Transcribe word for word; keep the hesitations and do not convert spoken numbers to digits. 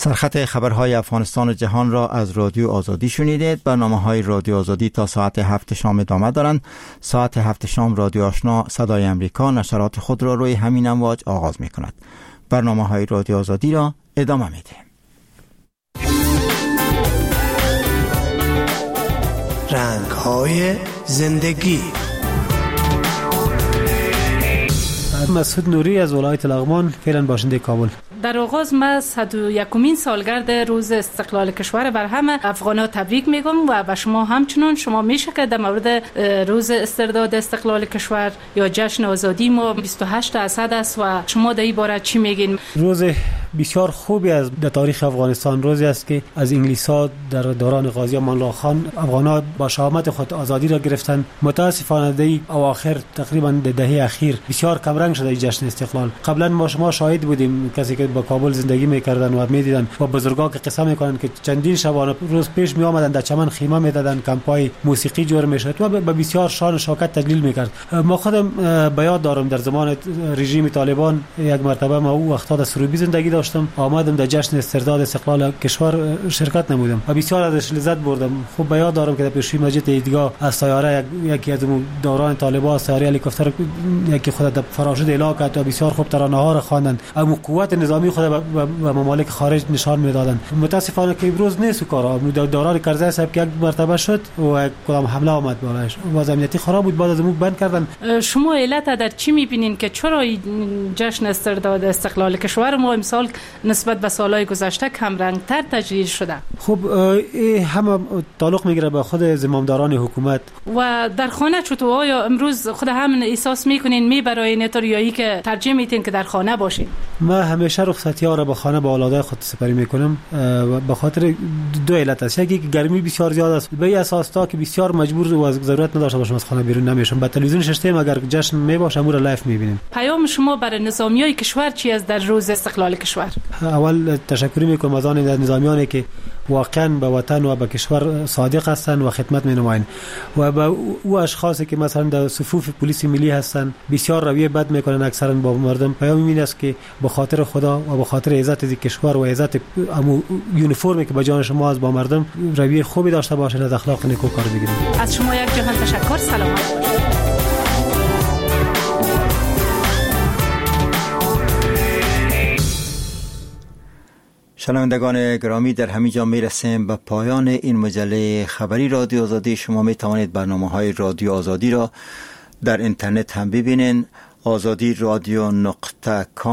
سرخط خبرهای افغانستان و جهان را از رادیو آزادی شنیدید. برنامه‌های رادیو آزادی تا ساعت هفت شام ادامه دارند. ساعت هفت شام رادیو آشنا صدای امریکا نشرات خود را روی همین امواج آغاز می کند. برنامه‌های رادیو آزادی را ادامه می‌دهیم. رنگ‌های زندگی. مسعود نوری از ولایت لغمان، فعلا باشنده کابل. در آغاز من صد و یکمین سالگرد روز استقلال کشور بر همه افغان‌ها تبریک میگم و به شما همچنان. شما میشه که در مورد روز استرداد استقلال کشور یا جشن آزادی ما بیست و هشت اسد است و شما در این باره چی میگین؟ روز بسیار خوبی از در تاریخ افغانستان، روزی است که از انگلیس‌ها در دوران غازی امان الله خان افغان‌ها با شهامت خود آزادی را گرفتند. متاسفانه در اواخر تقریبا در دهه اخیر بسیار کمرنگ شده جشن استقلال. قبلا ما شما شاهد بودیم، کسی که با کابل زندگی میکردن و میدیدن و بزرگا که قصه میکنن که چندین شبانه روز پیش می آمدن در چمن خیمه میدادن، کمپای موسیقی جور میشد و به بسیار شان و شوکت تجلیل میکرد. ما خودم به یاد دارم در زمان رژیم طالبان یک مرتبه ما او وقتا در سروبی زندگی داشتم، آمدم در جشن استرداد استقلال کشور شرکت نمودم و بسیار ازش لذت بردم. خوب به یاد دارم که در پیشوی مسجد ایدگاه از سیاره یکی از دوران طالبان سیاره هلیکوپتر یکی خود در فراشد اعلام کرد و بسیار خوب ترانه ها را خواندند. اما قوت نظامی خود و ممالک خارج نشان میدادن. متاسفانه که امروز نیست کارا. در دوران کرزی صاحب که یک مرتبه شد و کدام حمله آمد بالایش و امنیتی خراب بود، بعد از اون بند کردن. شما علت در چی میبینین که چرا جشن استرداد استقلال کشور ما امسال نسبت به سالهای گذشته کم رنگتر تجلیل شده؟ خب همه تعلق میگیره به خود زمامداران حکومت. و در خانه چطور آیا امروز خود همین احساس میکنین میبراین یا که ترجیح میتین که در خانه باشین؟ من همیشه رخصتی ها را به خانه با اولادای خود سپری میکنم به خاطر دو علت است. یکی که گرمی بسیار زیاد است، به این اساس تا که بسیار مجبور و ضرورت نداشته باشم از خانه بیرون نمیشم. با تلویزیون ششتیم اگر جشن میباشه امور لایف میبینیم. پیام شما برای نظامیای کشور چی است در روز استقلال کشور؟ اول تشکر میکنم از آن نظامیانی که واقعا به وطن و به کشور صادق هستند و خدمت می‌نمایند و به او اشخاصی که مثلا در صفوف پلیس ملی هستند بسیار رویه بد میکنن اکثرا با مردم. پیام این است که به خاطر خدا و به خاطر عزت کشور و عزت یونیفرمی که به جان شما از با مردم رویه خوبی داشته باشید، از اخلاق نیکوکار بگیرید. از شما یک جهان تشکر. سلامت باشید. شنوندگان گرامی، در همین جا می رسیم به پایان این مجله خبری رادیو آزادی. شما می توانید برنامه‌های رادیو آزادی را در اینترنت هم ببینید. آزادی رادیو نقطه کام